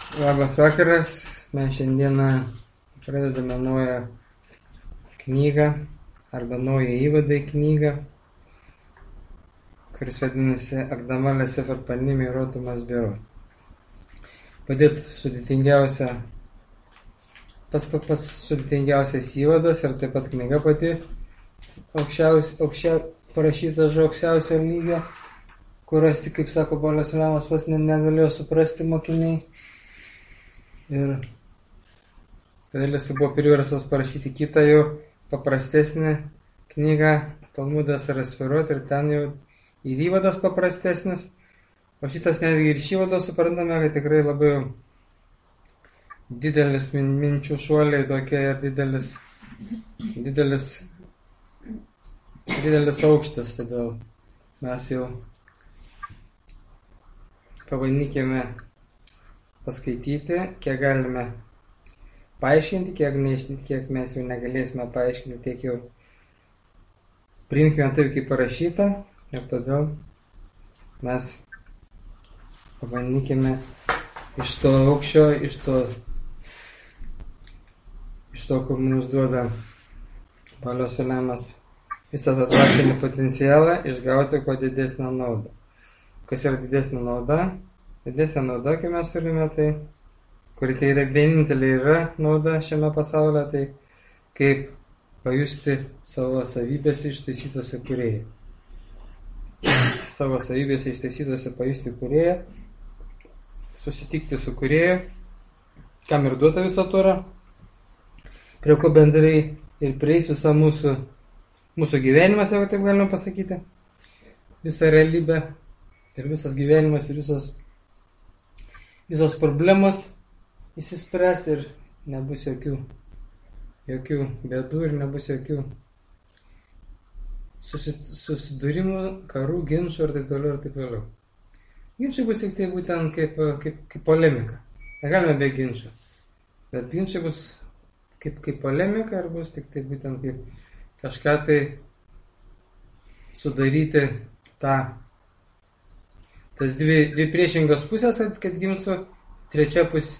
Labas vakaras, mes šiandieną pradedame naują knygą arba naują įvadą į knygą, kuris vadinasi Akdama Lesefer Panim Rotumas Biuro. Pats sudėtingiausias įvadas ir taip pat knyga pati parašyta aukščiausio lygio, kurios, kaip sako Paulius Lemas, pats negalėjo suprasti mokiniai. Ir todėl jis buvo priverstas parašyti kitą jau paprastesnę knygą Talmudas ar Sferot, ir ten jau ir įvadas paprastesnis, o šitas netgi ir šį įvadą suprantame, kad tikrai labai didelis minčių šuoliai tokie ir didelis aukštas, todėl mes jau pabandykime paskaityti, kiek galime paaiškinti, kiek mes jau negalėsime paaiškinti, tiek jau priimkime taip, kaip parašyta, ir todėl mes pabandykime iš to aukščio, iš to, kur mums duoda Paulius Lemas visą tą dvasinį potencialą, išgauti kuo didesnę naudą. Kas yra didesnė nauda? Didesnė nauda, kai mes turime, tai, kuri tai yra vienintelė yra nauda šiame pasaulyje, tai kaip pajusti savo savybėse ištaisytose kūrėją. Savo savybėse ištaisytose pajusti kūrėją, susitikti su kūrėju, kam ir duota visą turą, prie ko bendrai ir prieis visa mūsų gyvenimas, jeigu taip galima pasakyti, visa realybė ir visas gyvenimas ir visos problemos įsispręs ir nebus jokių bėdų ir nebus jokių susidūrimų, karų, ginčų ir taip toliau. Ginčiai bus tik tai būtent kaip polemika. Negalime be ginčio. Bet ginčiai bus kaip polemika ir bus tik tai būtent kaip kažką tai sudaryti tas dvi priešingos pusės, kad gimtų trečia pusė,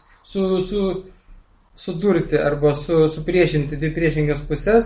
sudurti arba supriešinti dvi priešingas pusės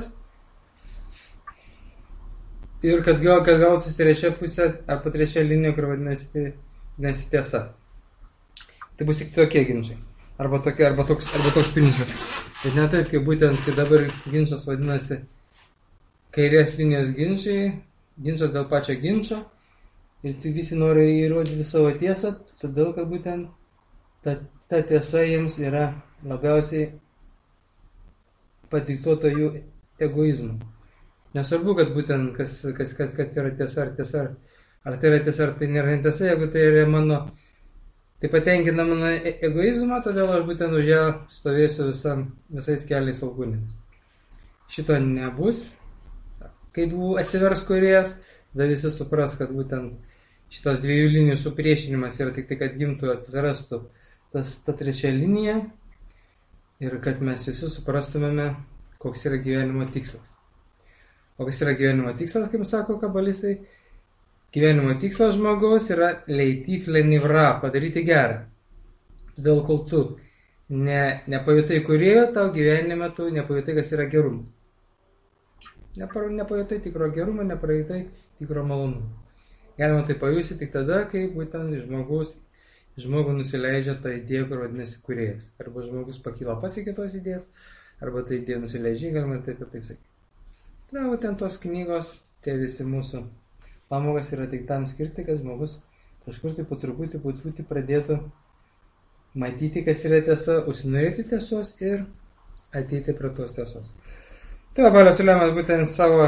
ir kad gautųsi trečia pusė arba trečia linija, kur vadinasi tiesa. Tai bus tik tokie ginčiai. Arba toks principas. Bet ne taip, kaip būtent, kai dabar ginčas vadinasi kairės linijos ginčiai, ginčas dėl pačio ginčo. Ir visi nori įrodyti savo tiesą, todėl, kad būtent ta tiesa jiems yra labiausiai padiktuota jų egoizmu. Nesvarbu, kad būtent, kad yra tiesa ar tiesa, ar tai yra tiesa, ar tai nėra netiesa, jeigu tai yra tai patenkina mano egoizmą, todėl aš būtent už ją stovėsiu visais keliais alkūnėmis. Šito nebus, kai atsivers kūrėjas, tada visi supras, kad būtent šitos dviejų linijų supriešinimas yra tik tai, kad gimtų, atsirastų ta trečia linija ir kad mes visi suprastumėme, koks yra gyvenimo tikslas. O kas yra gyvenimo tikslas, kaip sako kabalistai? Gyvenimo tikslas žmogaus yra leitif lenivra, padaryti gerą. Todėl, kol tu nepajutai kūrėjo, tau gyvenime tu nepajutai, kas yra gerumas. Nepajutai tikro gerumo, nepajutai tikro malonumo. Galima tai pajusti tik tada, kai būtent žmogų nusileidžia ta idėja, kur vadinasi kūrėjas. Arba žmogus pakyla pats iki tos idėjas, arba ta idėja nusileidžia, galima taip ir taip sakyti. Na, būtent tos knygos, tie visi mūsų pamokas yra tik tam skirti, kad žmogus kažkur tai po truputį pradėtų matyti, kas yra tiesa, užsinorėti tiesos ir ateiti prie tos tiesos. Tai Paulius Lemas būtent savo,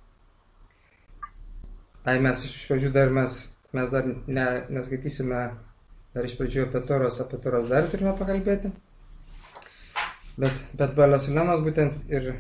mes iš pradžių dar mes dar neskaitysime dar iš pradžių apie Toros dar turime pakalbėti, bet Paulius Lemas būtent ir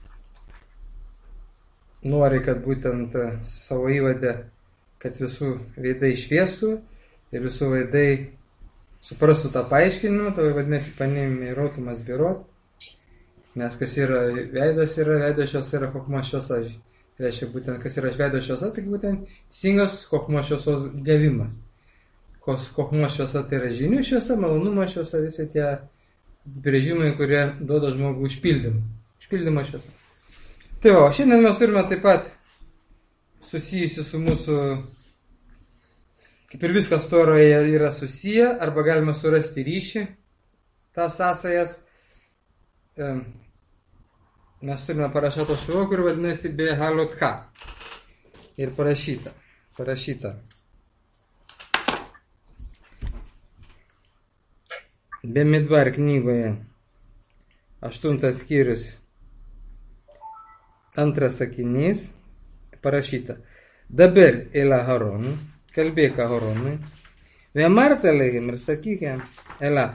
nori, kad būtent savo įvadę, kad visų veidai šviestų ir visų veidai suprastų tą paaiškinimą, tai vadinasi Panim Rotumas Biuro. Nes kas yra veidas šviesa, yra chochmos šviesa. Reiškia būtent, kas yra veido šviesa, tai būtent teisingas chochmos šviesos gavimas. Chochmos šviesa tai yra žinių šviesa, malonumo šviesa, visi tie apibrėžimai, kurie duoda žmogų išpildymo šviesa. Tai o šiandien mes turime taip pat susijusi su mūsų, kaip ir viskas Toroje yra susiję, arba galima surasti ryšį, tas sąsajas. Mes turime parašytą šuo, kur vadinasi Behalotcha. Ir parašyta. Bemidbar knygoje 8 skyrius 2 sakinys parašyta. Dabar el Aharonui, kalbėk Aharonui, ve'amarta lehem ir sakyk jam, Ela,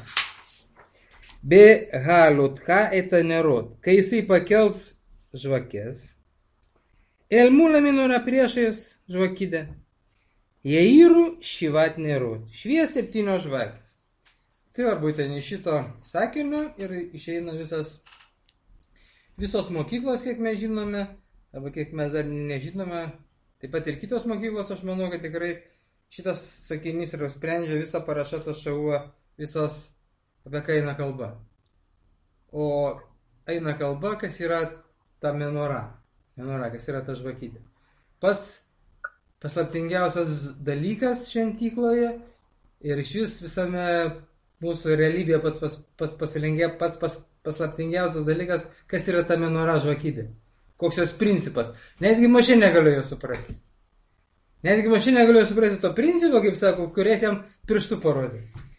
Behalotcha et hanerot, kai jisai pakels žvakes, el mula menorah priešais žvakidę, Jairų šivat nerot, švies 7 žvakės. Tai va, būtent iš šito sakinio ir išeina visos mokyklos, kiek mes žinome, arba kiek mes dar nežinome, taip pat ir kitos mokyklos, aš manau, kad tikrai šitas sakinys ir sprendžia visą parašytą šauą, visas, apie ką eina kalba. O eina kalba, kas yra ta menora, kas yra ta žvakydė. Pats paslaptingiausias dalykas šventykloje ir iš vis visame mūsų realybėje pats paslaptingiausias dalykas, kas yra ta menora žvakydė. Koks jos principas. Netgi mašina negalėjo suprasti. Netgi mašina negalėjo suprasti to principo, kaip sako, kuriais jam pirštų parodė.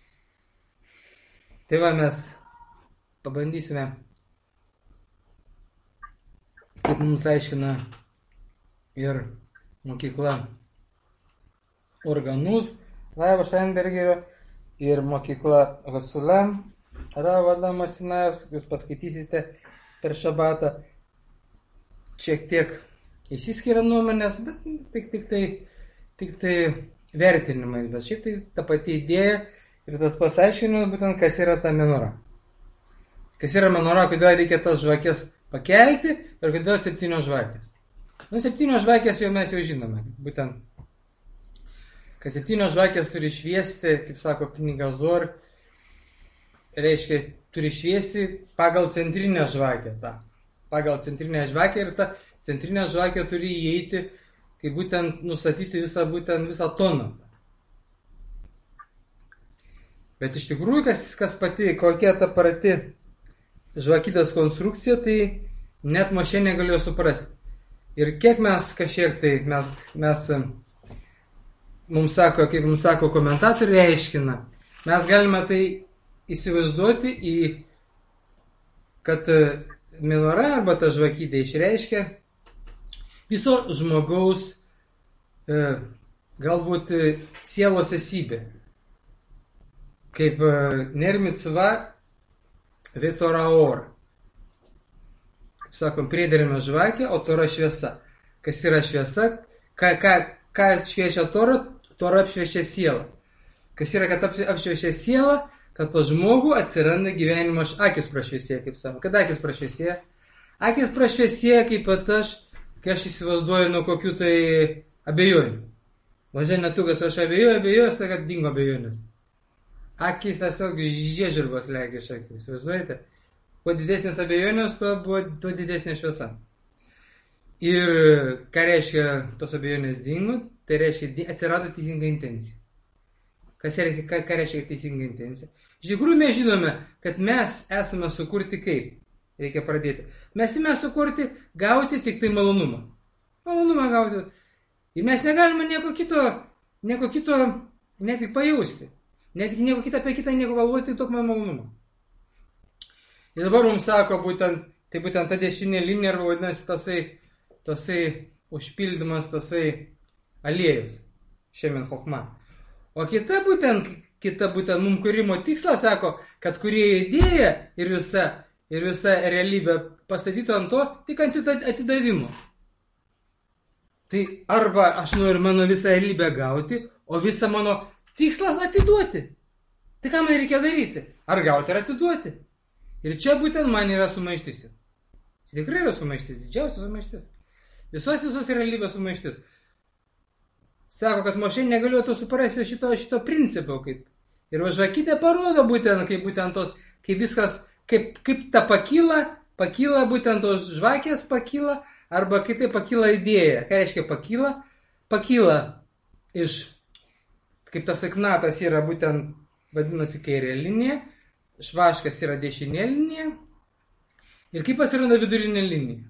Tai va, mes pabandysime, kaip mums aiškina ir mokykla Organus Raivo Šeinbergerio ir mokykla Hasulam Ravo Adamo Sinajaus, jūs paskaitysite per šabatą. Šiek tiek išsiskiria nuomonės, bet tik tai vertinimai, bet šiek tiek ta pati idėja ir tas pasiaiškinimas, būtent kas yra ta menora. Kas yra menora, kodėl reikia tas žvakės pakelti ir kodėl 7 žvakės. 7 žvakės jau mes jau žinome, būtent, kad 7 žvakės turi šviesti, kaip sako knyga Zor, reiškia, turi šviesti pagal centrinę žvakę tą. Pagal centrinę žvakę ir ta centrinė žvakė turi įeiti, kai būtent nustatyti visą toną. Bet iš tikrųjų, kokia ta pati žvakytės konstrukcija, tai net mašina negalėjo suprasti. Ir kiek mes kažkiek tai, mums sako komentatoriai aiškina, mes galime tai įsivaizduoti kad menora arba ta žvakydė išreiškia viso žmogaus galbūt sielos esybė. Kaip ner mitzva vetoraor. Kaip sakom, priederime žvakę, o tora šviesa. Kas yra šviesa? Ką šviečia tora? Tora apšviečia sielą. Kas yra, kad apšviečia sielą? Kad pas žmogų atsiranda gyvenimo akis prašviesėja, kaip sako. Kada akis prašviesėja? Akis prašviesėja, kaip pat kai aš įsivaizduoju nuo kokių tai abejonių. Važiai netukas, aš abejoju, tai kad dingo abejonės. Akis tiesiog žiežirbos legia iš akis, įsivaizduojate? Kuo didesnės abejonės, tuo didesnė šviesa. Ir ką reiškia tos abejonės dingo? Tai reiškia atsirado teisinga intencija. Ką reiškia teisinga intencija? Iš tikrųjų mes žinome, kad mes esame sukurti kaip? Reikia pradėti. Mes esame sukurti gauti tik tai malonumą. Malonumą gauti. Ir mes negalime nieko kito net tik pajausti. Netgi nieko kito apie kitą nieko galvoti, tik tokio malonumo. Ir dabar mums sako būtent ta dešinė linija, arba vadinasi tasai užpildymas, tasai aliejus. Šemen chochma. O kita būtent mums kūrimo tikslas sako, kad kūrėjo idėja ir visa realybė pastatytų ant to, tik ant atidavimo. Tai arba aš noriu mano visą realybę gauti, o visą mano tikslas atiduoti. Tai ką man reikia daryti? Ar gauti, ar atiduoti? Ir čia būtent man yra sumaištis. Tikrai yra sumaištis, didžiausia sumaištis. Visos realybės sumaištis. sako, kad Mošė negalėtų suprasti šito principo. Ir žvakidė parodo būtent, kaip būtent tos, kaip viskas, kaip ta pakyla būtent tos žvakės pakyla, arba kitai pakyla idėja. Ką reiškia pakyla? Pakyla iš, kaip tas iknatas yra būtent, vadinasi, kairė linija, švaškas yra dešinė linija, ir kaip atsiranda vidurinė linija.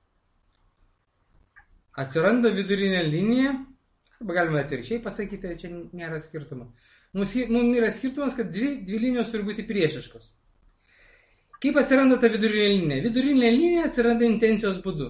Atsiranda vidurinė linija, arba galima atvirkščiai pasakyti, čia nėra skirtumo. Mums yra skirtumas, kad dvi linijos turi būti priešiškos. Kaip atsiranda ta vidurinė linija? Vidurinė linija atsiranda intencijos būdu.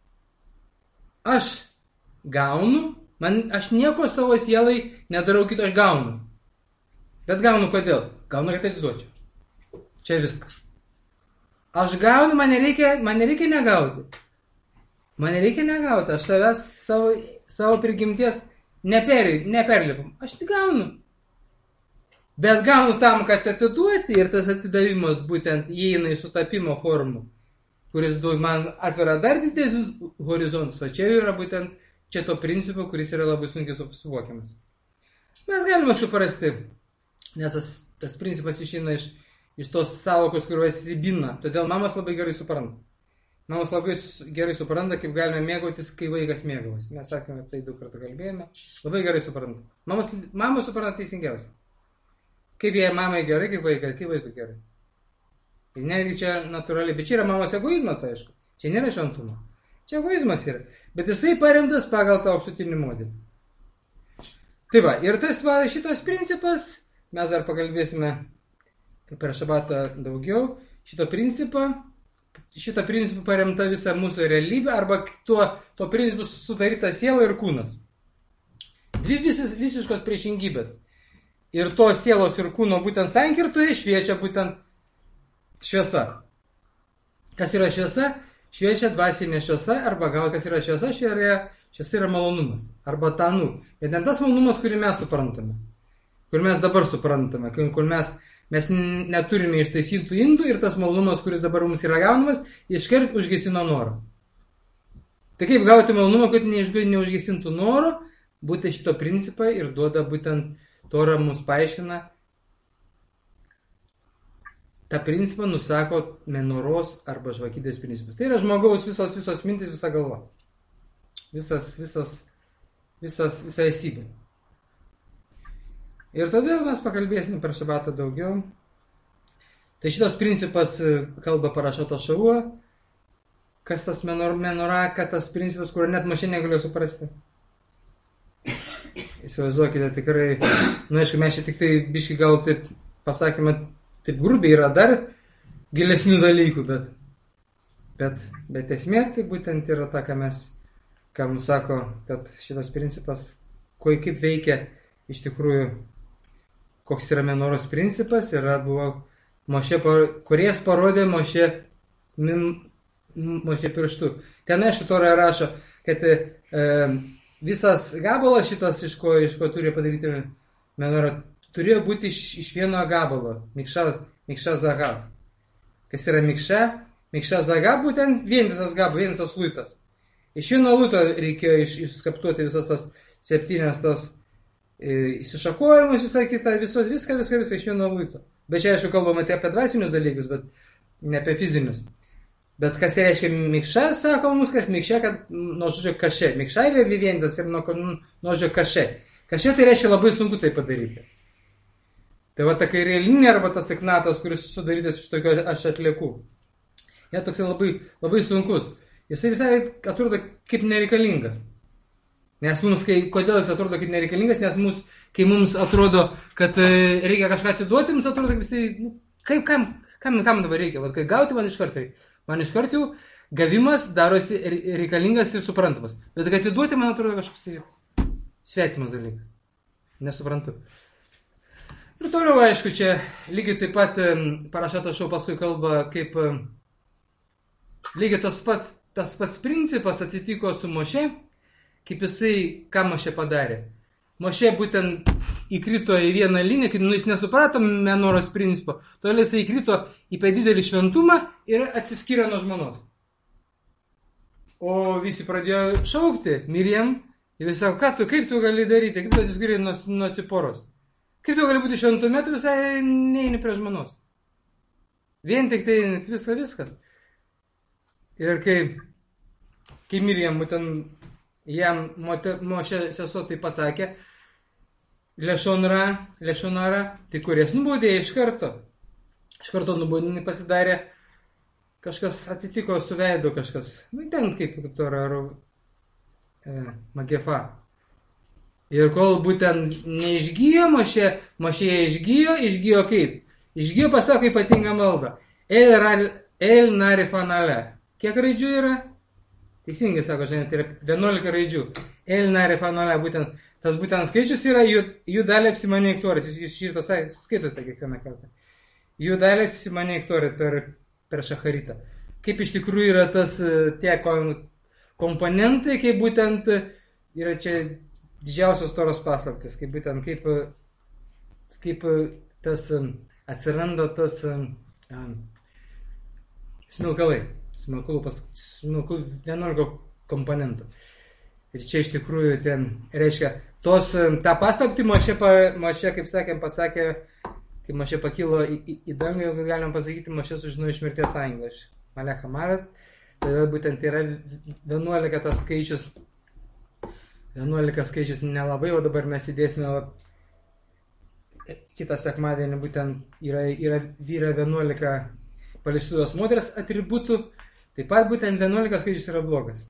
Aš gaunu, aš nieko savo sielai nedarau kito, aš gaunu. Bet gaunu kodėl? Gaunu, kad atiduočiau. Čia viskas. Aš gaunu, man nereikia negauti. Man nereikia negauti. Aš savęs savo prigimties neperlipam. Aš tik gaunu. Bet gaunu tam, kad atiduoti, ir tas atidavimas būtent įeina į sutapimo formų, kuris man atvira dar didesnius horizontus. O čia yra būtent čia to principo, kuris yra labai sunkiai suvokiamas. Mes galime suprasti, nes tas principas išeina iš tos savokos, kuriuos įsibina. Todėl mamos labai gerai supranta. Mamos labai gerai supranta, kaip galime mėgautis, kai vaikas mėgavosi. Mes sakėme, tai 2 kartų kalbėjome. Labai gerai supranta. Mamos supranta teisingiausiai. Kaip jai mamai gerai, kaip vaikui gerai. Ir netgi čia natūraliai. Bet čia yra mamos egoizmas, aišku. Čia nėra šventumo. Čia egoizmas yra. Bet jisai paremtas pagal tą aukštutinį modelį. Tai va, ir šitas principas, mes dar pakalbėsime per šabatą daugiau, šito principą paremta visa mūsų realybė, arba tuo principu sudaryta siela ir kūnas. Dvi visiškos priešingybės. Ir to sielos ir kūno būtent sankirtoje šviečia būtent šviesa. Kas yra šviesa? Šviečia dvasinė šviesa, arba gal kas yra šviesa? Šviesa yra malonumas, arba tanų. Bet ne tas malonumas, kurį mes suprantame. Kur mes dabar suprantame, kur mes neturime ištaisytų indų, ir tas malonumas, kuris dabar mums yra gaunamas, iškart užgesino norą. Tai kaip gauti malonumą, kad neužgesintų noro, būtent šito principą ir duoda būtent Tora mums paaiškina, tą principą nusako menoros arba žvakidės principas. Tai yra žmogaus visos mintis, visa galva. Visa esybė. Ir todėl mes pakalbėsime per šabatą daugiau. Tai šitas principas kalba Parašato Šavuo. Kas tas menora, kad tas principas, kurio net Mošė negalėjo suprasti. Įsivaizduokite tikrai, aišku, mes čia tik tai biškai gal taip pasakėme, taip grubiai yra dar gilesnių dalykų, bet esmė tai būtent yra ta, ką mums sako, kad šitas principas, kaip veikia iš tikrųjų, koks yra menoros principas, buvo Mošė, kuriejas parodė Mošė pirštu. Ten aišku, Tora rašo, kad visas gabalas šitas, iš ko turėjo padaryti menorą, turėjo būti iš vieno gabalo, mikša zagav. Kas yra mikša? Mikša zagav būtent vientisas gabalas, vientisas luitas. Iš vieno luito reikėjo išskaptuoti visas tas 7 tas įsišakojimus, visą kitą, viską iš vieno luito. Bet čia, aišku, kalbama apie dvasinius dalykus, bet ne apie fizinius. Bet kas reiškia mikša, sako mums, kad mikša, kad nuo žodžio kašė. Mikša yra vientas ir nuo žodžio kašė. Kašė tai reiškia labai sunku tai padaryti. Tai va ta kairė linija arba tas iknatas, kuris sudarytas iš tokio aš atlieku. Jie toksai labai, labai sunkus. Jisai visai atrodo kaip nereikalingas. Nes mums, kodėl jis atrodo kaip nereikalingas, nes kai mums atrodo, kad reikia kažką atiduoti, mums atrodo, kad visai, kam dabar reikia, va, kai gauti man iš karto reikia. Man iš karto jau gavimas darosi reikalingas ir suprantamas. Bet kad atiduoti, man atrodo, kažkoks svetimas dalykas. Nesuprantu. Ir toliau, aišku, čia lygiai taip pat Parašatas Šavuo paskui kalba, kaip lygiai tas pats principas atsitiko su Mošė, kaip jisai, ką Mošė padarė. Mošė būtent įkrito į vieną liniją, kai jis nesuprato menoros principo, todėl jis įkrito į per didelį šventumą ir atsiskyrė nuo žmonos. O visi pradėjo šaukti, Miriam, Ir visi sako, kaip tu gali daryti, kaip tu atsiskiri nuo Ciporos. Kaip tu gali būti šventume, tu visai neini prie žmonos. Vien tik tai viskas. Ir kai Miriam, būtent jam Mošė sesuo tai pasakė, Lešonara, tai kuris nubaudė iš karto. Iš karto nubaudinį pasidarė, kažkas atsitiko su veidu kažkas. Ten kaip Magefa. Ir kol būtent neišgyjo Mošė išgyjo kaip? Išgyjo pasako ypatingą maldą. El narifanale. Kiek raidžių yra? Teisingai sako, žinai, tai yra 11 raidžių. El narifanale, tas būtent skaičius yra Judalė Simanė Iktorit. Jūs šitą skaitote kiekvieną kartą. Judalė Simanė Iktorit per šacharitą. Kaip iš tikrųjų yra tas tie komponentai, kaip būtent yra čia didžiausios toros paslaptis, kaip būtent kaip tas atsiranda tas smilkalai. Smilkų 11 komponentų. Ir čia iš tikrųjų ten reiškia, tą paslaptį Mošė, kaip sakėm, pasakė, kai Mošė pakilo į dangų, jau galim pasakyti, Mošė sužinojo iš mirties angelą, iš Malecha Marat. Tai būtent yra 11 tas skaičius. 11 skaičius nelabai, o dabar mes įdėsime kitą sekmadienį, būtent yra 11 palištuvos moters atributų. Taip pat būtent 11 skaičius yra blogas.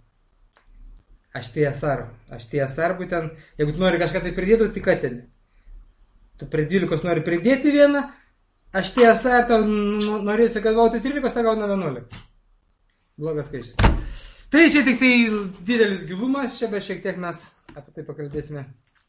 Aštiesar būtent, jeigu tu nori kažką tai pridėti, tik atėmė. Tu prie 12 nori pridėti vieną, aštiesar, tau norėsi, kad gautų 13, tau gauna 11. Blogas skaičius. Tai čia tik tai didelis gilumas, čia bet šiek tiek mes apie tai pakalbėsime.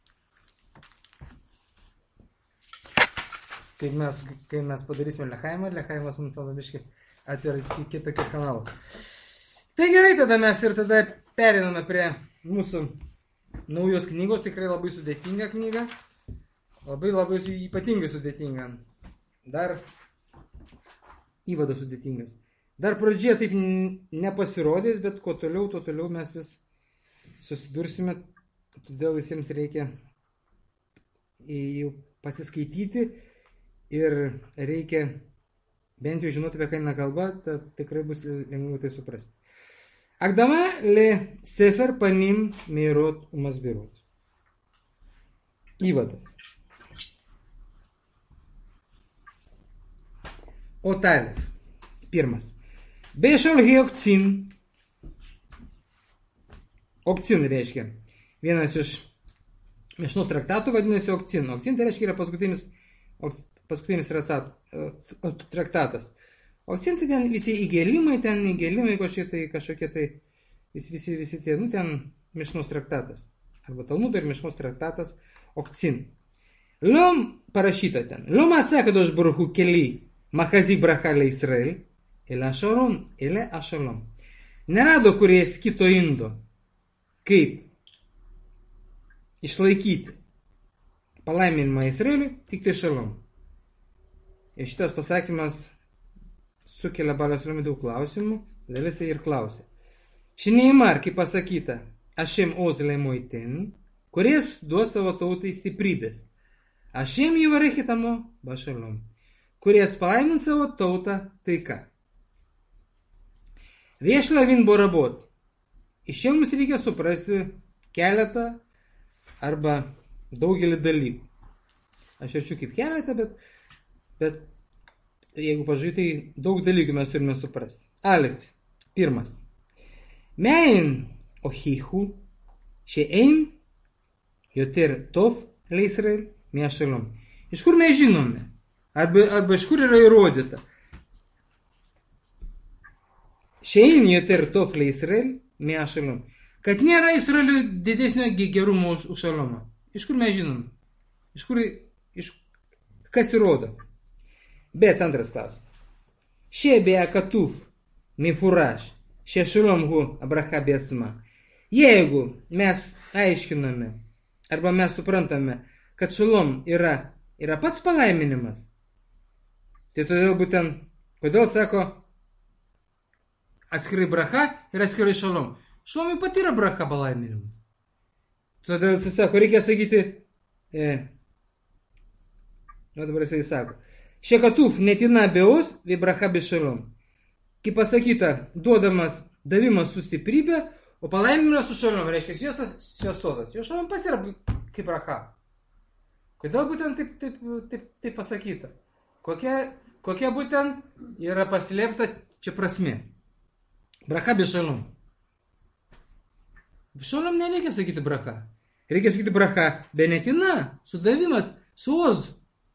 Kai mes padarysime Lechaimas mums salabiškai atveria kitokius kanalus. Tai gerai, tada mes ir tada periname prie mūsų naujos knygos, tikrai labai sudėtinga knyga, labai ypatingai sudėtinga. Dar įvadas sudėtingas. Dar pradžioje taip nepasirodys, bet kuo toliau mes vis susidursime, todėl visiems reikia jau pasiskaityti ir reikia bent jau žinoti, apie ką eina kalba, tad tikrai bus lengviau tai suprasti. Akdama le Sefer Panim Meirot Umasbirot. Įvadas. Otalef. Pirmas. Bešolhi Okcin. Okcin reiškia. Vienas iš Mišnos traktatų vadinasi Okcin. Okcin tai reiškia yra paskutinis traktatas. Okcin tai ten visi įgėlimai kažkokie tai, visi tie, ten Mišnos traktatas. Arba Talmudo ir Mišnos traktatas Okcin. Liom parašyta ten. Liom atseka doš baruchu keliai. Machazi bracha le Israel. Ele ašalom. Nerado kuries kito indo. Kaip išlaikyti palaiminimą Izraeliui, tik tai šalom. Ir šitas pasakymas sukelia Balios Romai daug klausimų, todėl jisai ir klausė. Šineimar, kaip pasakyta, Ašem ozlei moiten, kuris duos savo tautai stiprybės. Ašem įvarechitamo bašalom, kuris palaimins savo tautą taika. Viešlavin borabot. Iš čia mums reikia suprasti keletą arba daugelį dalykų. Aš verčiu kaip keletą, bet jeigu pažiūrėti, tai daug dalykų mes turime suprasti. Alef. Pirmas. Mein ohichu she'ein yoter tov leIsrael me'ashalom. Iš kur mes žinome? Arba iš kur yra įrodyta? She'ein yoter tov leIsrael me'ashalom. Kad nėra Izraeliui didesnio gerumo už šalomą. Iš kur mes žinome? Kas įrodo? Bet antras klausimas. Šebea katuf mifuraš šešalom hu abracha bėtsma. Jeigu mes aiškiname arba mes suprantame, kad šalom yra pats palaiminimas, tai todėl būtent, kodėl sako atskirai bracha ir atskirai šalom. Šalomui pat yra bracha palaiminimas. Todėl jis sako, reikia sakyti, dabar jis sako, šekatuf netina beos, vibracha bešalom. Kaip pasakyta, davimas su stiprybė, o palaiminimas su šalom, reiškia, sviestotas. Jo šalom pas yra kaip bracha. Kodėl būtent taip pasakyta? Kokia būtent yra paslėpta čia prasmė? Bracha bešalom. Bešalom nereikia sakyti bracha. Reikia sakyti bracha benetina, sudavimas, su oz.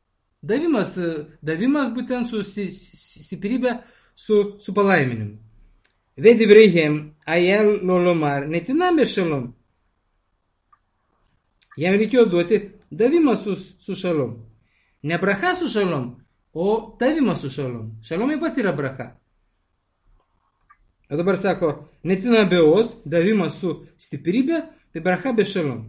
Davimas būtent su stiprybė, su palaiminimu. Vedivreihem ajel lolomar netina bešalom. Jam reikėjo duoti davimą su šalom. Ne bracha su šalom, o davimas su šalom. Šalomai pat yra bracha. O dabar sako, netina beos, davimas su stiprybė, tai bracha be šalom.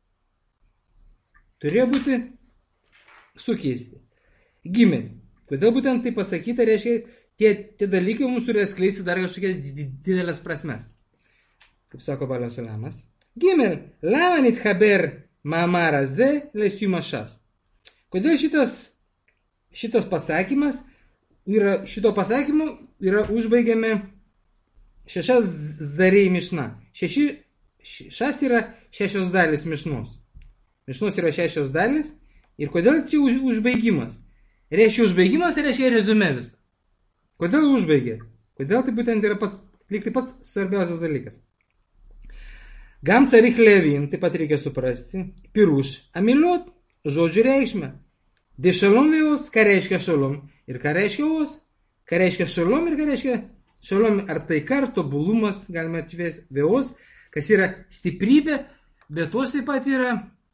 Turėjo būti sukeisti. Gimel. Kodėl būtent tai pasakyta, reiškia, tie dalykai mums turi atskleisti dar kažkokias didelės prasmes. Kaip sako Balio Sulamas. Gimel. Lama nitchaber mamara ze lesiumašas. Kodėl šitas pasakymas šito pasakymu yra užbaigiame šešias zariai mišna. Šas yra 6 dalis mišnos. Mišnos yra 6 dalis. Ir kodėl čia užbaigimas? Reiškia užbaigimas, reiškia rezume visą. Kodėl užbaigė? Kodėl tai būtent yra pats svarbiausias dalykas? Gam carich levin, taip pat reikia suprasti, piruš, amiliot, žodžių reikšmę. De šalom veos, ką reiškia šalom ir ką reiškia os. Ką reiškia šalom ir ką reiškia šalom, ar taika, ar tobulumas, galime atvesti veos, kas yra stiprybė, bet os taip pat yra,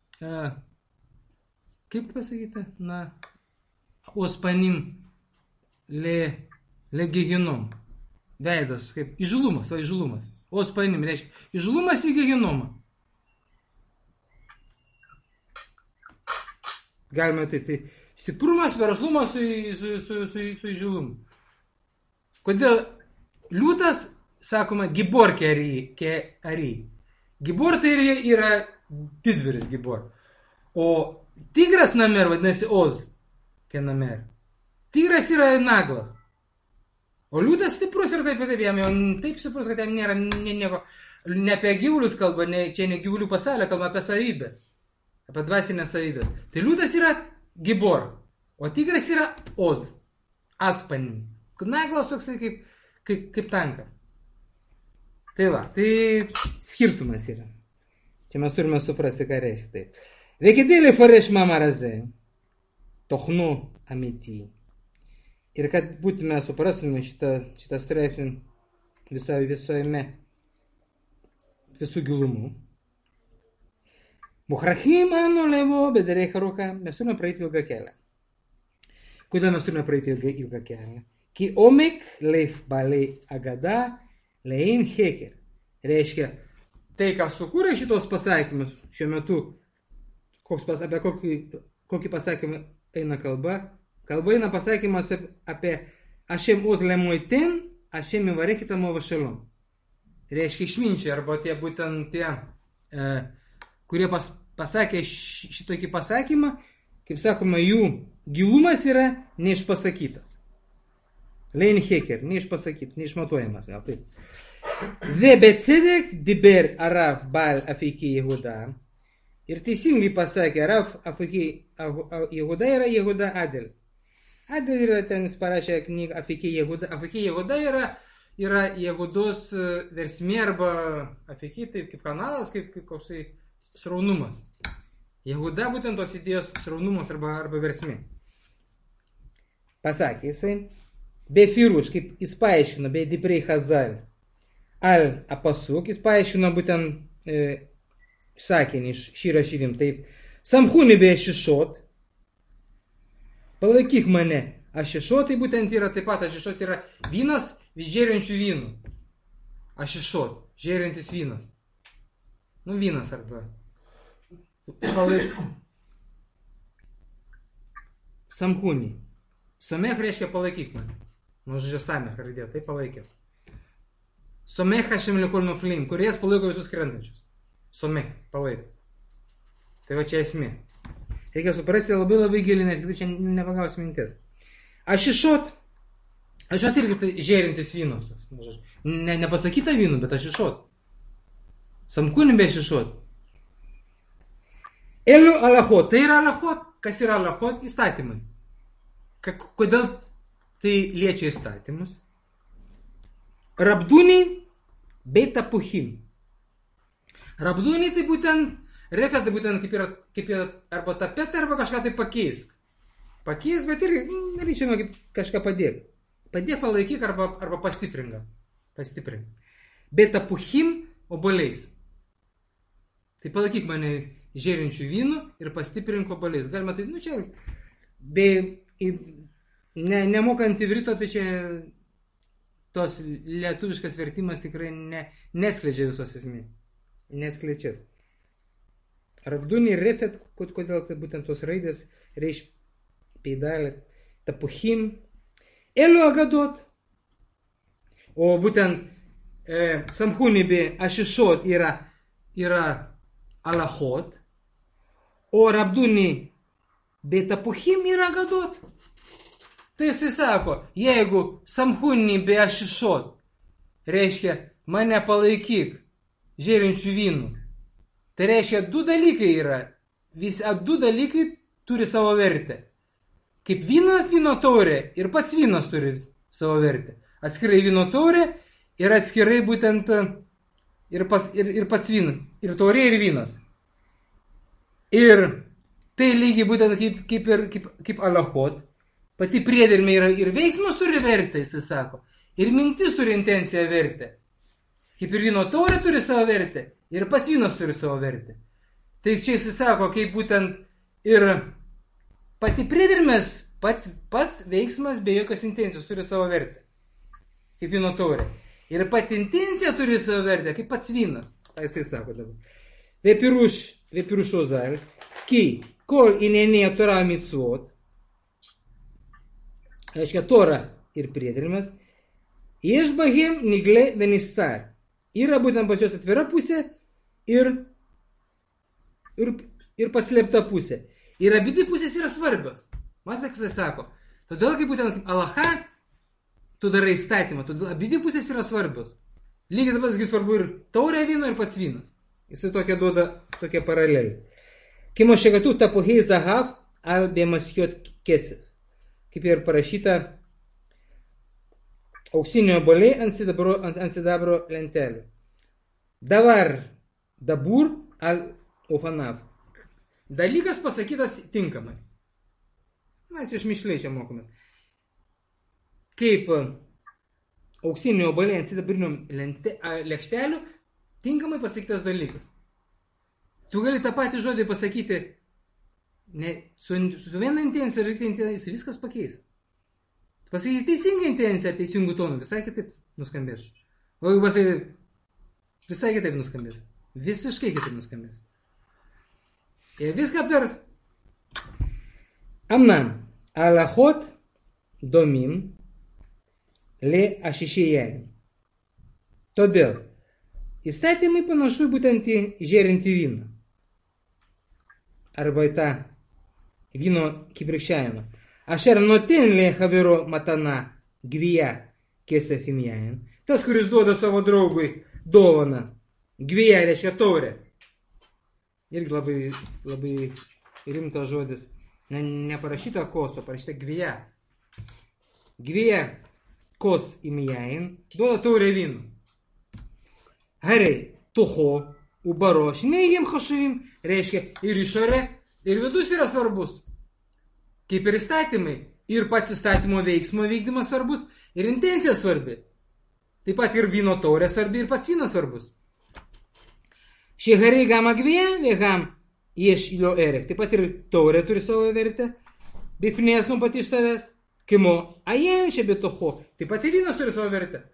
kaip pasakyti, os panim le gehinom. Veidas, kaip įžulumas. Os panim reiškia įžulumas į gehinomą. Galime tai stiprumas, veržlumas su įžulumu. Kodėl liūtas, sakoma, gibor ke ari. Gibor tai yra didvyris gibor. O tigras namer vadinasi oz ke namer. Tigras yra naglas. O liūtas stiprus ir taip jam jau taip stiprus, kad jam nėra nieko, ne apie gyvulius kalba, čia ne gyvulių pasaulio, kalba apie savybę, apie dvasinę savybę. Tai liūtas yra gibor, o tigras yra oz, aspanim. Naglas toksai kaip tankas. Tai va, tai skirtumas yra. Čia mes turime suprasti, ką reiškia. Taip. Vekidėlį fareš mamaraze, tochnu amity. Ir kad būtume suprastume šitą straipsnį visų gilumų. Muhrachim anu levo bederei haruka. Mes turime praeiti ilgą kelią. Kodėl mes turime praeiti ilgą kelią? Ki omek leif balei agada lein heker. Reiškia, tai, ką sukūrė šitos pasakymus šiuo metu, apie kokį pasakymą eina kalba. Kalba eina pasakymas apie Ašem oz lemoiten, Ašem ivarechita mova šalom. Reiškia išminčiai, arba tie būtent tie, kurie pasakė šitokį pasakymą, kaip sakoma, jų gilumas yra neišpasakytas. Lein heker, neišpasakytas, neišmatuojamas. Vebecedek diber Arav Baal Afiki Yehuda. Ir teisingai pasakė, Arav Afiki Yehuda yra Yehuda Adel. Adel yra ten, jis parašė knygą Afiki Yehuda. Afiki Yehuda yra Jehudos versmė arba Afiki, tai kaip kanalas, kaip koksai sraunumas. Jehuda būtent tos idėjos sraunumas arba versmė. Pasakė jisai, be firuš, kaip jis paaiškino, be dibrei Chazal, al apasuk, jis paaiškino būtent sakinį iš širašyrim, taip, samchuni be šišot, palaikyk mane, ašišot, tai būtent yra taip pat, ašišot yra vynas žėrinčių vynų. Ašišot, žėrintis vynas. Vynas arba. Samkūnį. Somech reiškia palaikyk mane. Žodžio samech raidė, tai palaikė. Somech Hashem likol nuflim, kuris palaiko visus krentančius. Somech, palaiko. Tai va čia esmė. Reikia suprasti labai giliai, nes kitaip čia nepagausi minties. Ašišot irgi tai žėrintis vynas. Nepasakyta vynų, bet ašišot. Samkūnim be ašišot. Eliu alachot. Tai yra alachot. Kas yra alachot? Įstatymai. Kodėl tai liečia įstatymus? Rabdūniai bei tapuchim. Rabdūniai tai būtent, refet tai būtent kaip yra arba tapetą, arba kažką tai pakeisk. Pakeisk, bet irgi, nereičiame kaip kažką padėk. Padėk, palaikyk arba pastiprink. Bet tapuchim oboliais. Tai palaikyk mane žėrinčių vynų ir pastiprink oboliais. Galima tai, čia, nemokant ivrito, tai čia tos lietuviškas vertimas tikrai neskleidžia visos esmės. Neskleidžias. Rabdūniai refet, kodėl tai būtent tos raidės, reiš peidalė, tapuchim, eliu agadot. O būtent samchūni be ašišot yra alachot, o rabdūniai be tapuchim yra agadot. Tai jisai sako, jeigu samchūni be ašišot reiškia mane palaikyk žėrinčių vynų, tai reiškia du dalykai yra. Du dalykai turi savo vertę. Kaip vyno taurė ir pats vynas turi savo vertę. Atskirai vyno taurė ir atskirai būtent ir pats vynas. Ir taurė ir vynas. Ir tai lygiai būtent kaip alachot. Pati priedermė yra ir veiksmas turi vertę, jis sako. Ir mintis turi intenciją vertę. Kaip ir vyno taurė turi savo vertę. Ir pats vynas turi savo vertę. Tai čia jis sako, kaip būtent ir pati priedermės, pats veiksmas be jokios intencijos turi savo vertę. Kaip vyno taurė. Ir pati intencija turi savo vertę, kaip pats vynas. Tai jisai sako dabar. Vepiruš ozal, ki kol inenė Torah mitzvot, reiškia Torah ir priedermės, iš bahem nigle venistar. Yra būtent pas jos atvira pusė ir paslėpta pusė. Ir abi pusės yra svarbios. Matote, kas jis sako. Todėl, kaip būtent alacha, tu darai įstatymą. Todėl abi pusės yra svarbios. Lygiai taip pat svarbu ir taurė vyno ir pats vynas. Jis tokia duoda tokia paralelė. Kimo šekatu tapuhei zahav al bemaskjot kesef. Kaip ir parašyta auksinio oboliai ant sidabro lentelių. Davar dabur al ofanav. Dalykas pasakytas tinkamai. Mes iš Mišlei čia mokomės. Kaip auksinio oboliai ant sidabrinių lėkštelių tinkamai pasakytas dalykas. Tu gali tą patį žodį pasakyti su viena intencija ir intencija, jis viskas pakeis. Pasakyti teisingą intenciją, teisingų tonų, visai kitaip nuskambės. O jeigu pasakyti, visai kitaip nuskambės. Visiškai kitaip nuskambės. Ir viską apvers. Amnan, alachot domim le ašišėjai. Todėl įstatymai panašu būtent į žėrintį vyną. Arba į tą vyno kibirkščiavimą. Asher noten le havero matana gvija kesefim jain. Tas, kuris duoda savo draugui dovaną. Gvija reiškia taurė. Irgi labai rimtas žodis. Neparašyta kos, o parašyta gvija. Gvija kos imijain. Duoda taurė vyno. Harei tuho ubaroš neįgim chašuvim. Reiškia ir išorė, ir vidus yra svarbus. Kaip ir įstatymai. Ir pats įstatymo veiksmo vykdymas svarbus. Ir intencija svarbi. Taip pat ir vyno taurė svarbi, ir pats vynas svarbus. Šehariai gama gvėja, vėgam iš ilo erek. Taip pat ir taurė turi savo vertę. Bifnėsum pat iš savęs. Kimo ajen šebetoho. Taip pat ir vynas turi savo vertę.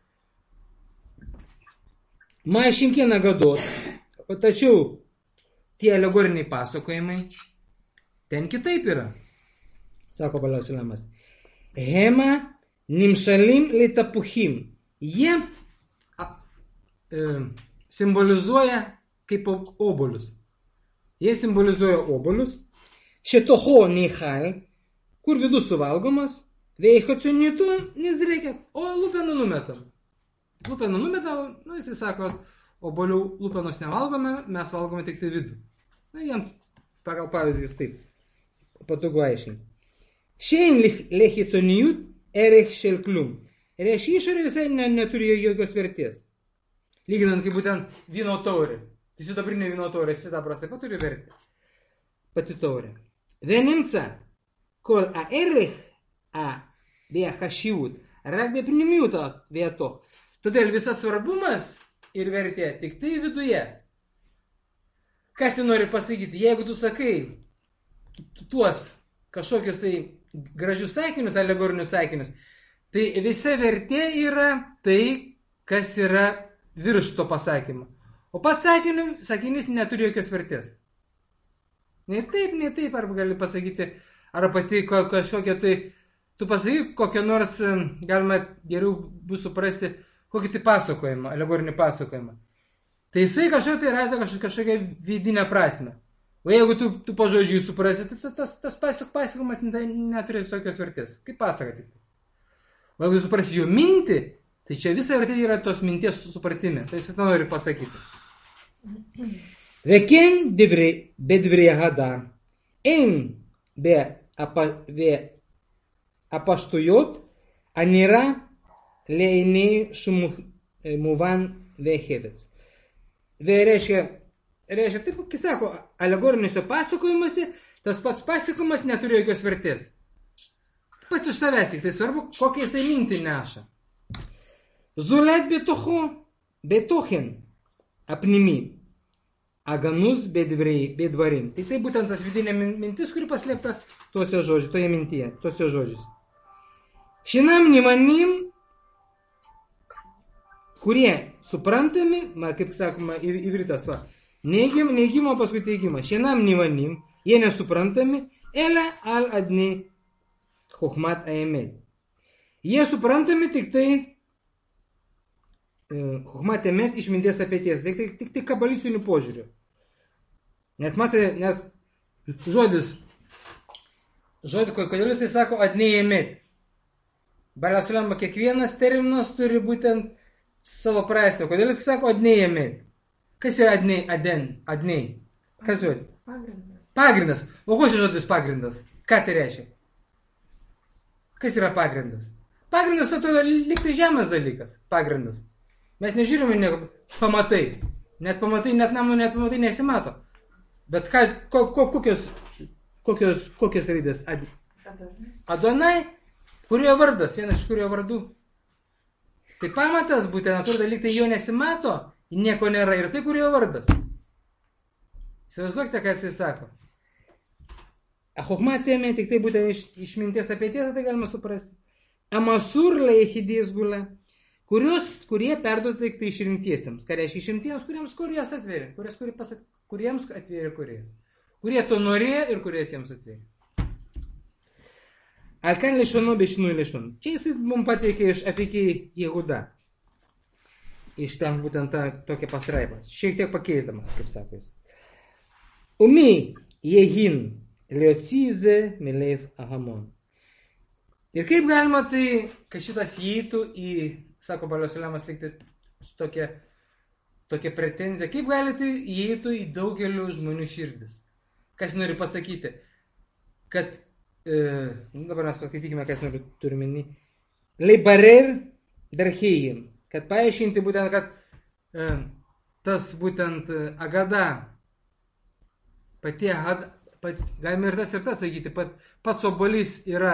Mašimkieną gadot. Tačiau tie alegoriniai pasakojimai ten kitaip yra. Sako Baliausiulamas. Hema nimšalim leitapuchim. Jie simbolizuoja kaip obolius. Jie simbolizuoja obuolius, šetoho neįchal, kur vidus suvalgomas, veichocionitu nizreikia, o lupenų numetam. Lupenų numetam, jisai sako, obuolių lupenos nevalgome, mes valgome tik tai vidų. Jam pagal pavyzdys taip patogu aiškinti. Šein lechiconijut erech šel klium. Reiškia, išorė visai neturi jokios vertės. Lyginant kaip būtent vyno taurė. Tai sidabrinė vyno taurė, sidabras taip pat turi vertę. Pati taurė. Venimca, kol erech viechashiut, rak bepnimiuto vieto. Todėl visas svarbumas ir vertė tik tai viduje. Kas tai nori pasakyti? Jeigu tu sakai tuos kažkokius tai gražius sakinius, alegorinius sakinius, tai visa vertė yra tai, kas yra virš to pasakymo. O pats sakinys neturi jokios vertės. Nei taip, arba gali pasakyti, ar pati kažkokia tai, tu pasakyk kokią nors, galima geriau bus suprasti, kokį tai pasakojimą, alegorinį pasakojimą. Tai jisai kažkokia tai rado kažkokią vidinę prasmę. O jeigu tu po žodžiu suprasi, tai tas pasakojimas neturi visokios vertės. Kaip pasaka tik. O jeigu suprasi jo mintį, tai čia visa vertė yra tos minties supratime. Tai jis tą nori pasakyti. Veken bedvrei hada, ein be apaštujot, anira leini šumuvan vehevės. Reiškia, taip, kai sako, alegoriniuose pasakojimuose, tas pats pasakojimas neturi jokios vertės. Pats iš savęs, tik tai svarbu, kokią jisai mintį neša. Zulet betochen apnimi, aganus bedvarim. Tik tai būtent tas vidinė mintis, kuri paslėpta tuose žodžiuose, toje mintyje, tuose žodžiuose. Šinam nimanim, kurie suprantami, kaip sakoma, įvritas va, neigimo paskui teigimą. Šienam nivanim, jie nesuprantami, ele al adni chochmat aemet. Jie suprantami tik tai chochmat aemet išminties apėties, tik tai kabalistinių požiūrių. Net žodis, kodėl jisai sako adni aemet. Baliasulama, kiekvienas terminas turi būtent savo prasmę. Kodėl jis sako adnei amet? Kas yra adnei? Kas žodis? Pagrindas. O koks žodis pagrindas? Ką tai reiškia? Kas yra pagrindas? Pagrindas to liktai žemės dalykas. Pagrindas. Mes nežiūrime pamatai. Net pamatai nesimato. Bet kokios raidės? Adonai, kurio vardas? Vienas iš kurio vardų. Tai pamatas būtent, atrodo, lyg tai jo nesimato, nieko nėra ir tai, kurio vardas. Įsivaizduokite, ką jis sako. Chochmatėme, tik tai būtent išminties apie tiesą, tai galima suprasti. Amasur leihidės gula, kurie perduota tik tai išrinktiesiems. Ką reiškia išrinktiesiems, kuriems atvėrė, kuriems atvėrė kuriems. Kurie to norėjo ir kuriais jiems atvėrė. Alkan lešonu bešinu lešonu. Čia jis mums pateikė iš Afikiai Jehuda. Iš ten būtent tokia pasraipa. Šiek tiek pakeisdamas, kaip sako jis. Umi jehin leocize mileif ahamon. Ir kaip galima tai, kad šitas įeitų į, sako Baliosalemas, likti tokia pretenzija, kaip gali tai įeitų į daugelių žmonių širdis. Kas nori pasakyti? Kad dabar mes paskaitykime, kas turi minį. Leibarer darchėjim. Kad paaiškinti būtent, kad tas būtent agada, galime ir tas sakyti, pats obuolys yra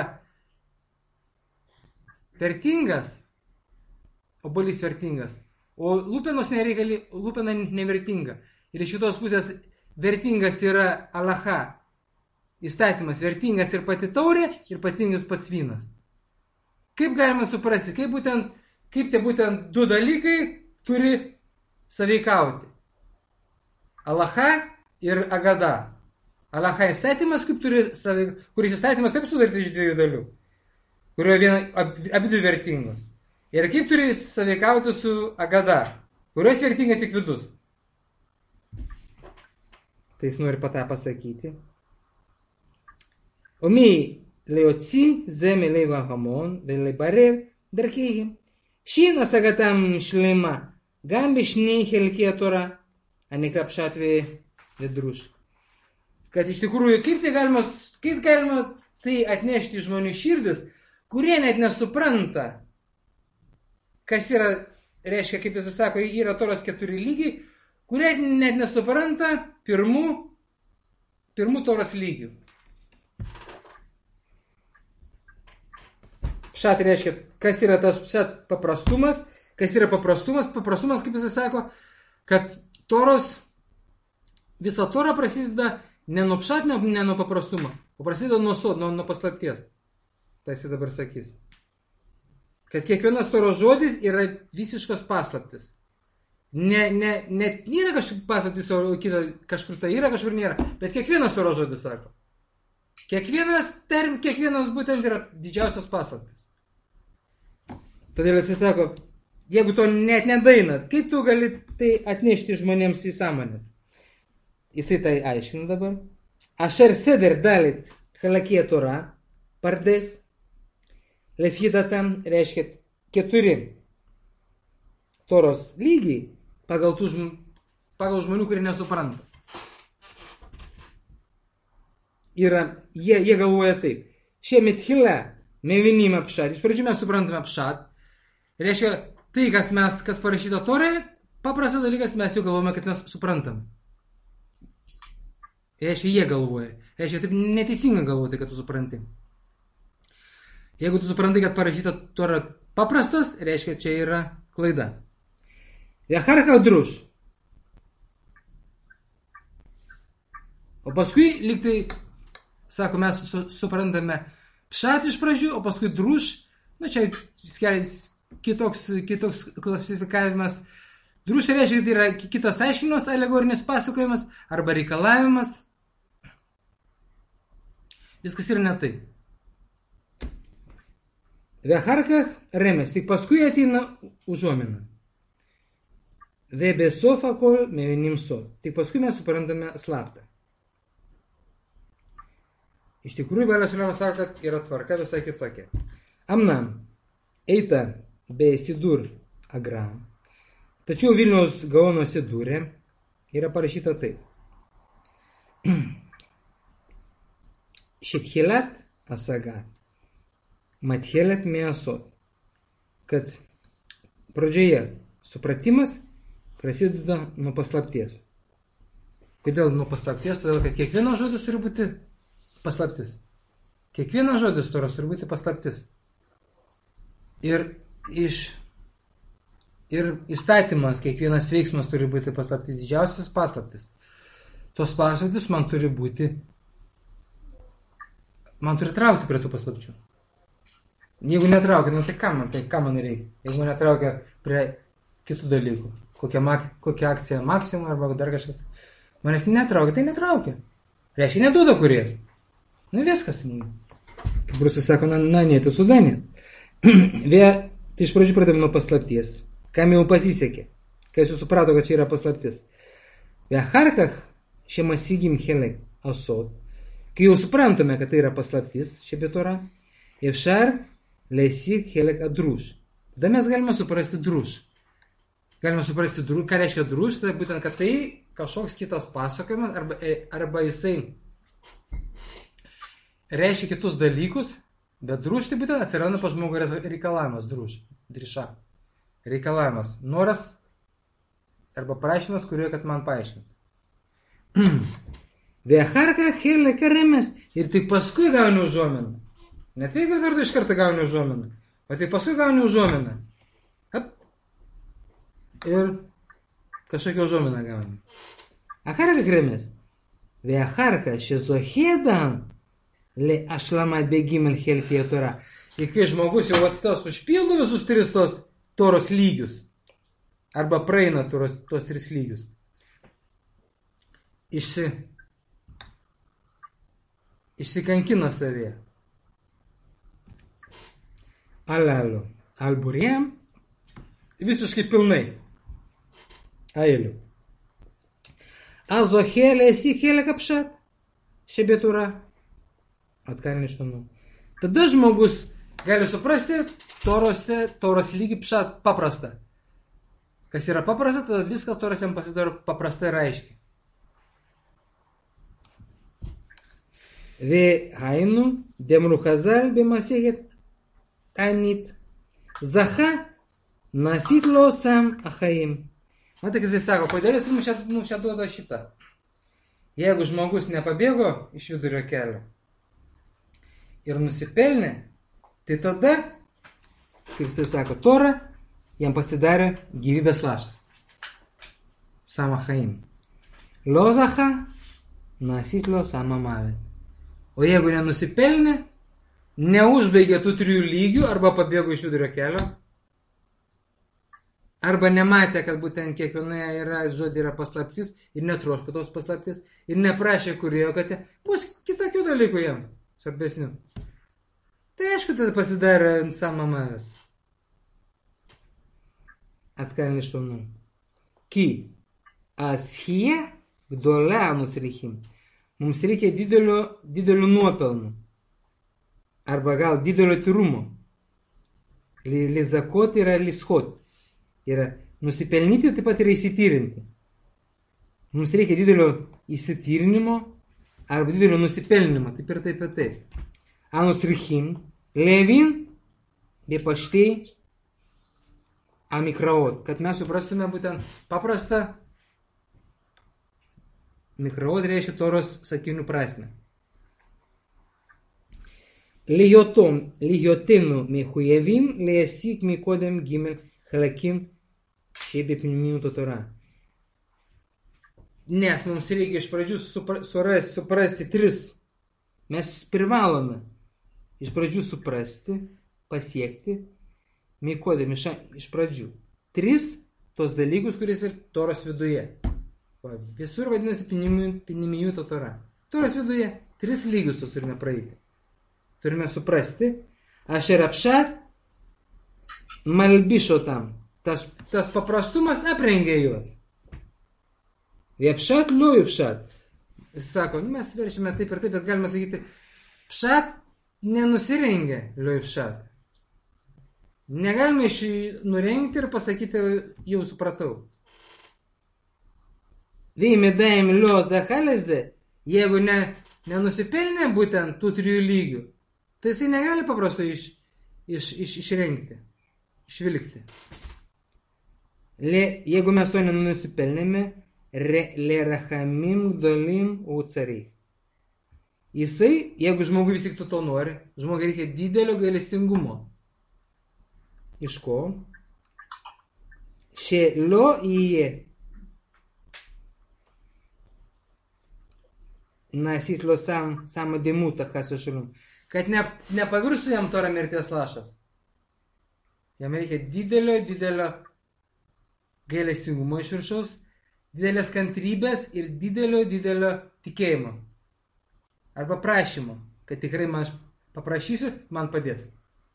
vertingas, obuolys vertingas, o lupena nevertinga. Ir iš šitos pusės vertingas yra alacha. Įstatymas vertingas ir pati taurė, ir patingas pats vynas. Kaip galima suprasti, kaip tie būtent du dalykai turi sąveikauti. Alacha ir agada. Alacha įstatymas, kuris įstatymas taip sudaryti iš dviejų dalių, kurio abi vertingos. Ir kaip turi sąveikauti su agada, kurios vertinga tik vidus. Tai jis nori patą pasakyti. Omei leotzi zeme leiva hamon ולברר דרכיהם. שין השגתם שלמה גם בשני חלקי התורה, הנקרא פשט ודרוש. Kad iš tikrųjų, kaip galima tai atnešti žmonių širdis, kurie net nesupranta, kas yra, reiškia, kaip jis sako, yra toros 4 lygiai, kurie net nesupranta pirmų toros lygių. Pšat reiškia, kas yra tas pšat paprastumas, kas yra paprastumas, kaip jis sako, kad visa tora prasideda ne nuo pšat, ne nuo paprastumo, o prasideda nuo paslapties. Tai jis dabar sakys. Kad kiekvienas toros žodis yra visiškas paslaptis. Net nėra kažkur paslaptis, o kita kažkur tai yra, kažkur nėra. Bet kiekvienas toros žodis sako. Kiekvienas būtent yra didžiausias paslaptis. Todėl jis sako, jeigu to net nedainat, kaip tu gali tai atnešti žmonėms į sąmonės? Jisai tai aiškina dabar. Asher seder dalit halakė tora, pardes, lefidatam reiškia 4 toros lygiai pagal žmonių, kurie nesupranta. Jie galvoja taip. Šiemet hile mevinime pšat. Iš pradžių mes suprantame pšat. Reiškia, tai, kas parašyta torai, paprastas dalykas, mes jau galvojame, kad mes suprantam. Reiškia, jie galvoja. Reiškia, taip neteisinga galvoti, kad tu supranti. Jeigu tu suprantai, kad parašyta tora paprastas, reiškia, čia yra klaida. Jacharka druš. O paskui, lyg tai, sako, mes suprantame pšat iš pradžių, o paskui druš, čia kitoks klasifikavimas. Druš reiškia, tai yra kitas aiškinimas, alegorinis pasakojimas arba reikalavimas. Viskas yra ne taip. Veharkach remės, tik paskui ateina užuomina. Vebesof akol mevinim sod. Tik paskui mes suprantame slaptą. Iš tikrųjų, Balas Šalimas sako, kad yra tvarka visai kitokia. Amnam, eita be sidur agram. Tačiau Vilniaus Gaono sidūrė yra parašyta taip. Šithilat asagat, mathilat measot. Kad pradžioje supratimas prasideda nuo paslapties. Kodėl nuo paslapties? Todėl, kad kiekvienas žodis turi būti paslaptis. Kiekvienas žodis toros turi būti paslaptis. Ir įstatymas, kiekvienas veiksmas turi būti paslaptis, didžiausias paslaptis. Tos paslaptis man turi traukti prie tų paslapčių. Jeigu netraukia, tai ką man reikia? Jeigu man netraukia prie kitų dalykų, kokia akcija maksimum arba dar kažkas, manęs netraukia, tai netraukia. Reiškia, neduoda kurės. Viskas. Kaip Brusas sako, nėti sudanė. Tai iš pradžių pradėjome nuo paslapties. Kam jau pasisekė, kai jau suprato, kad čia yra paslaptis. Veharkach šemasigim helek asod. Kai jau suprantame, kad tai yra paslaptis, šebitora, efšar leisik helek adruš. Tada mes galime suprasti druš. Ką reiškia druš, tai būtent, kad tai kažkoks kitas pasakojimas, arba jisai reiškia kitus dalykus, bet druš tai būtent atsiranda pas žmogų reikalavimas, druš, driša. Reikalavimas, noras arba prašymas, kurioje, kad man paaiškinti. Veharka helek remės ir tik paskui gauni užuominą. Ne tai, kad vardu iš karto gauni užuominą, o tik paskui gauni užuominą. Ir kažkokią užuominą gauni. Acharka remės. Veharka šezohėdam le ašlamat begimel helkėje tora. Ir kai žmogus jau tas užpildo visus 3 tos toros lygius, arba praeina tos 3 lygius, išsikankina savėje. Alelo, alburiem, visiškai pilnai. Aeliu. Azohelė esi helė kapšat. Šebėtura. Atkalnė iš namų. Tada žmogus gali suprasti toros lygi pšat paprasta. Kas yra paprasta, tada viskas toras jam pasidaro paprasta ir aiškiai. Hainu, demru chazal b'masechet Anit. Zacha nasit lo sam achaim. Matai, kas jis sako, kodėl jis mums čia duoda šitą. Jeigu žmogus nepabėgo iš vidurio kelio ir nusipelnė, tai tada, kaip jis sako, Tora jam pasidarė gyvybės lašas. Sam achaim. Lo zacha nasit lo sam amavet. O jeigu nenusipelnė, neužbaigė tų 3 lygių arba pabėgo iš vidurio kelio, arba nematė, kad būtent kiekvienoje žodį yra paslaptis ir netroško tos paslaptis ir neprašė kurėjo, kad bus kitokių dalykų jam, svarbesnių. Tai aišku, tada pasidarė samamavet. Atkalni šonu. Ki ashie gdolea nusrichim. Mums reikia didelio nuopelnų. Arba gal didelio tyrumo. Lizakot yra liskot. Yra nusipelnyti, taip pat yra įsityrinti. Mums reikia didelio įsityrinimo arba didelio nusipelnimo. Taip ir taip. Anus richim, levin, bepaštei, amikraot. Kad mes suprastume būtent paprastą mikraot reiškia toros sakinių prasme. Lygiotinu mechujevim leesik mikodem gimel halakim šebepnimiuto Tora. Nes mums reikia iš pradžių suprasti 3. Mes privalome iš pradžių suprasti, pasiekti mikodem iš pradžių 3 tos dalykus, kuris ir Toros viduje. Visur vadinasi pinimijų Tora. Toros viduje 3 lygius tos turime praeiti. Turime suprasti, aš ir apšat malbišo tam. Tas paprastumas aprengė juos. Apšat, liuju apšat. Jis sako, mes veršime taip ir taip, bet galima sakyti, pšat nenusirengė liuju apšat. Negalime nurengti ir pasakyti, jau supratau. Vėmėdaim lio zachalėze, jeigu nenusipelnė būtent tų 3 lygių, tai jisai negali paprastai išrengti, išvilgti. Jeigu mes to nenusipelnėme, le rachamim gdolim ucariai. Jisai, jeigu žmogui vis tik to nori, žmogui reikia didelio gailestingumo. Iš ko? Šelio įje. Nasitlo sama demuta chaso šalim. Kad nepavirstų jam Tora mirties lašas. Jam reikia didelio gailestingumo iš viršaus, didelės kantrybės ir didelio tikėjimo. Arba prašymo, kad tikrai man paprašysiu, man padės.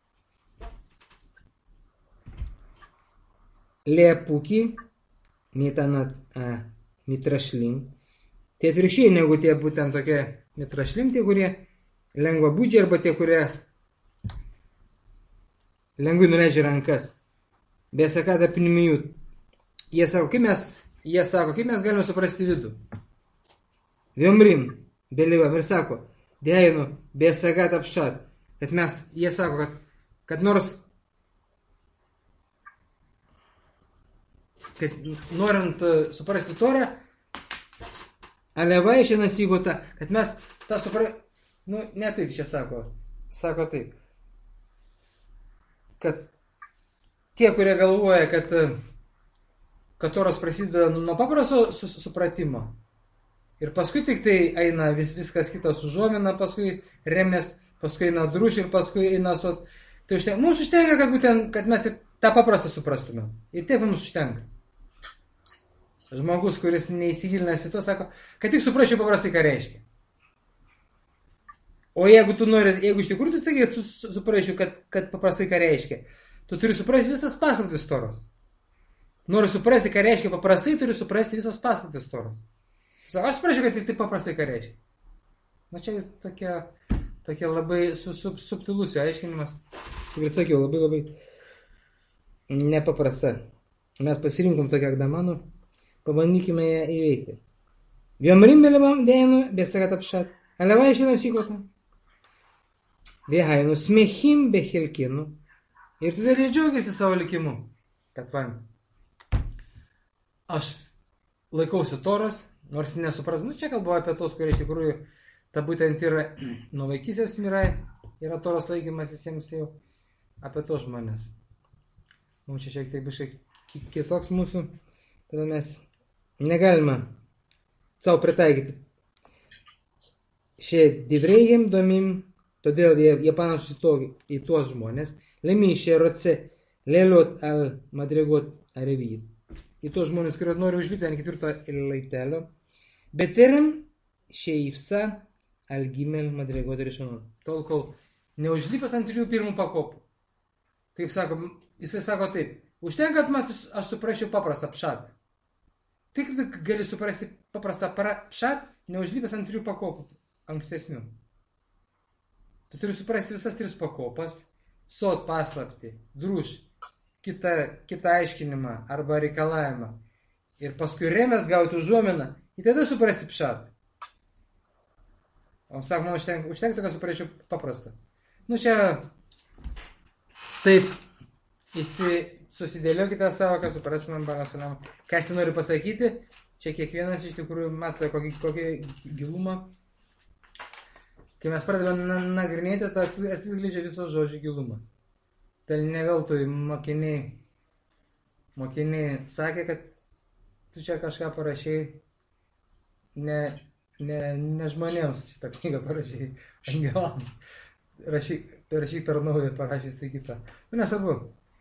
Lepuki, mitrašlim. Tai atviršiai negu tie būtent tokie mitrašlim, tie, kurie lengva būdžiai, arba tie, kurie lengvai nuleidžia rankas. Besakata pinimijų. Jie sako, kaip mes galime suprasti vidų. Viomrim, belivam ir sako, dėjinu, besakata apšat. Jie sako, kad nors, kad norint suprasti Torą, Aleva išėna sygota, kad mes tą ne taip čia sako taip, kad tie, kurie galvoja, kad Toras prasideda nuo paprasto supratimo ir paskui tik tai eina viskas kitas užuomina, paskui remės, paskui eina druš ir paskui eina sot. Tai mums užtenka, kad mes ir tą paprastą suprastume. Ir taip mums užtenka. Žmogus, kuris neįsigilinęs į to, sako, kad tik suprasčiau paprastai, ką reiškia. O jeigu iš tikrųjų tu sakai, suprasčiau, kad paprastai, ką reiškia, tu turi suprasti visas paslaptis Toros. Nori suprasti, ką reiškia paprastai, turi suprasti visas paslaptis Toros. Aš suprasčiau, kad tai paprastai ką reiškia. Na čia tokia labai subtilus jo aiškinimas. Kaip ir sakiau, labai nepaprasta. Mes pasirinkom tokią Agdamanų, pabandykime ją įveikti. Viomrim belebam dėinu, besagat apšat, alevai šina sikota. Vėhainu smechim bechelkinu. Ir todėl jie džiaugiasi savo likimu. Kad van, aš laikausi Toros, nors nesupras, čia kalbu apie tos, kurie iš tikrųjų, ta būtent yra nuo vaikysės mirai, yra Toros laikymas visiems jau apie tos žmonės. Mums čia šiek tiek biškai kitoks mūsų, tada mes negalime savo pritaikyti. Šie didreihim domim, todėl jie panašus į tuos žmonės, lemį šie roce leliot al madrigot arevijit. Į tuos žmonės, kurie nori užlipti ant ketvirto laiptelio, bet terim šie įfsa al gimel madrigot rišonot. Tol, kol neužlipęs ant 3 pakopų. Kaip sako, jisai sako taip, užtenka, kad aš suprasčiau paprastą pšat. Tik gali suprasti paprastą pšat, neužlipęs ant 3 pakopų ankstesnių. Tu turi suprasti visas 3 pakopas, sot paslapti, druž, kitą aiškinimą arba reikalavimą. Ir paskui remės gauti užuominą, ir tada suprasti pšat. O sako, man užtenka, kad suprasčiau paprastą. Nu čia taip, susidėliokite savo, kad suprastumėm Barasulam. Ką jis nori pasakyti, čia kiekvienas iš tikrųjų mato kokį gilumą. Kai mes pradedame nagrinėti, tai atsiskleidžia visos žodžių gilumas. Tai ne veltui mokiniai sakė, kad tu čia kažką parašai ne žmonėms, šitą knygą parašai angelams. Rašyk per naują, parašys tai kitą. Nesvarbu.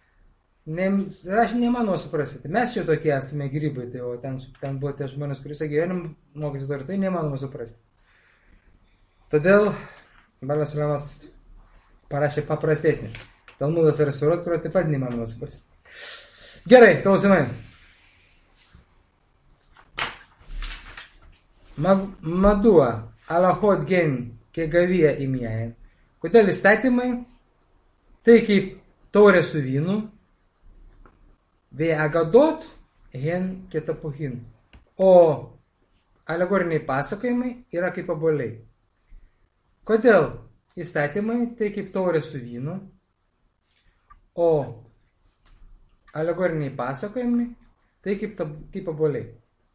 Aš nemanau suprasite. Mes čia tokie esame grybai, tai o ten buvo tie žmonės, kuris gyvenim mokytis dar, tai nemanoma suprasti. Todėl Barasulemas parašė paprastesnį. Talmudas ir Sirot, kurio taip pat nemanoma suprasti. Gerai, klausimai. Madua alachot gen kegavija imėja. Kodėl įstatymai, tai kaip taurė su vynu, vė agadot, hen ketapuhin. O alegoriniai pasakojimai yra kaip obuoliai. Kodėl įstatymai, tai kaip taurė su vynu, o alegoriniai pasakojimai, tai kaip obuoliai.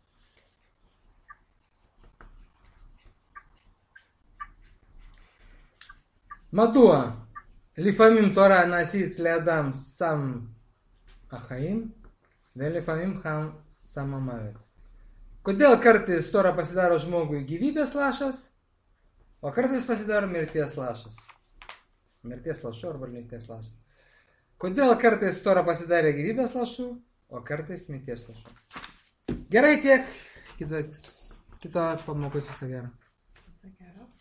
מדוע לפעמים תורה נעשית לאדם סם החיים ולפעמים סם המוות. Kodėl kartais Tora pasidaro žmogui gyvybės lašas, o kartais pasidaro mirties lašas. Mirties lašu arba mirties lašas. Kodėl kartais Tora pasidarė gyvybės lašu, o kartais mirties lašu. Gerai tiek, kita pamokos viso gero.